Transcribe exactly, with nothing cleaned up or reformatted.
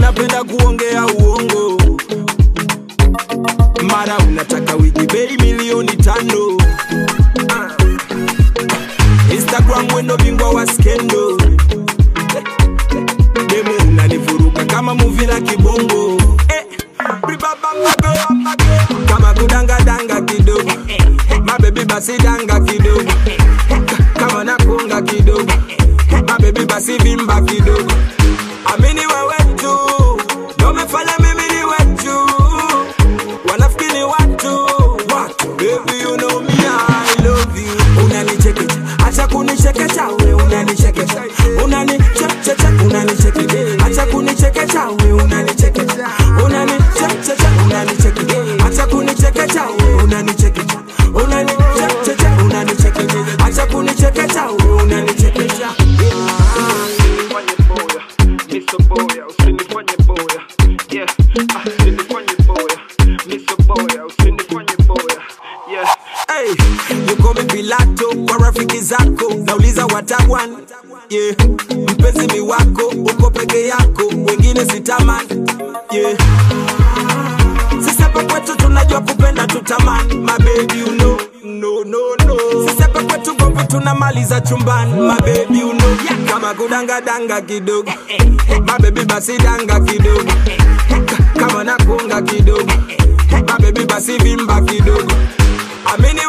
unapenda kuongea uongo. Mara unataka wiki bei milioni tano. Instagram wendo bingwa wa skendo. Demo unanivuruga kama movie la kibongo. Eh, kama kudanga danga kidogo. My baby basi danga kidogo. Kama nakunga kidogo. My baby basi vimba kidogo. Amini wewe tu, ndio umefanya mimi niwe tu. Wanafikiri watu, watu. Baby you know me I love you. Unanichekecha, acha kunichekecha wewe unanichekecha. Unanichekecha, unanichekecha. Acha kunichekecha wewe unanichekecha. Unanichekecha, unanichekecha. Acha kunichekecha wewe unanichekecha. Unanichekecha, unanichekecha. Acha kunichekecha wewe unanichekecha. Usinifanye boya, miso boya, usinifanye boya. Yeah, ah, usinifanye boya, miso boya, usinifanye boya. Yeah. Hey, you call me Pilato kwa rafiki zako, nauliza watawan. Yeah, mpenzi mi wako, uko peke yako, wengine sitamani. Yeah, sisepa kwetu tunajua kupenda tutamani. My baby you know, no no no. Sisepa kwetu gombi tunamaliza chumbani. My baby you know, yeah. Kama kudanga danga kidogo. My baby basi danga kidogo. Kama nakunga kidogo. My baby basi vimba kidogo. Amini